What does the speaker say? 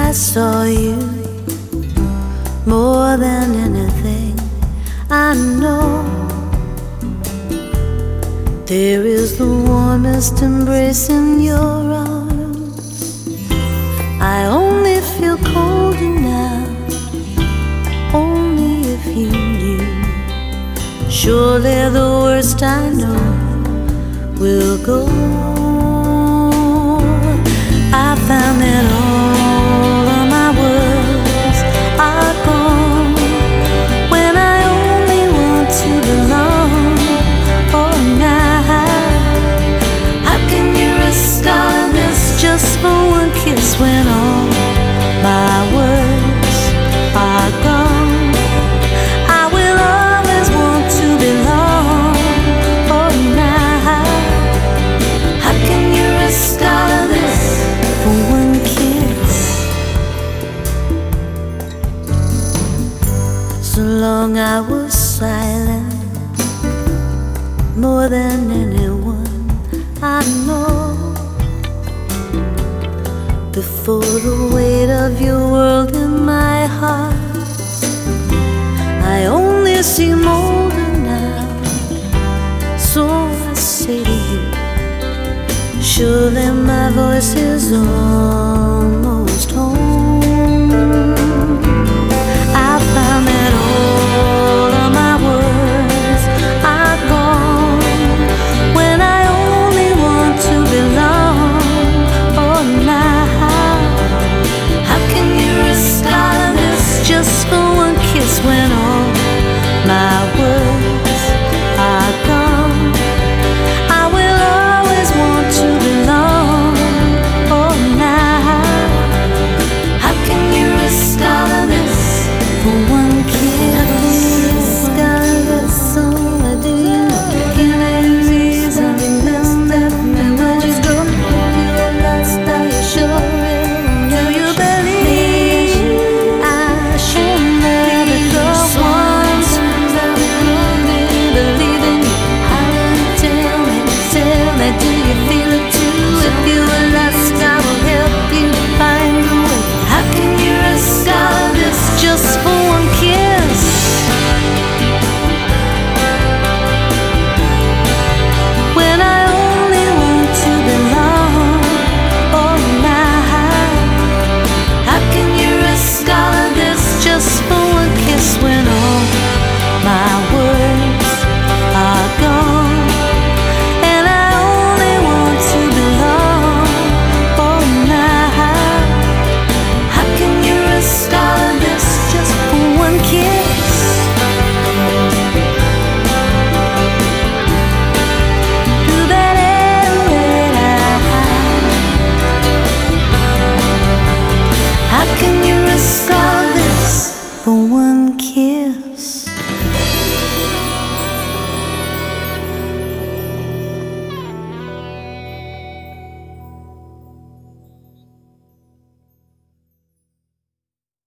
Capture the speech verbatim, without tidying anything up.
I saw you more than anything I know. There is the warmest embrace in your arms. I only feel colder now, only if you knew. Surely the worst I know will go. I found that all of my words are gone when I only want to belong. Oh, now how can you risk all of this just for one kiss when all my words are gone? I will always want to belong. Oh, now how can you risk all of this for one kiss? So long I was silent, more than anyone I know. Before the weight of your world in my heart, I only see molder now. So I say to you, surely my voice is almost home. I found that all of my words are gone when I only want to belong. Oh, now how can you risk all of this just for one kiss when all my words are gone? I will always want to belong. Oh, now how can you risk all of this for one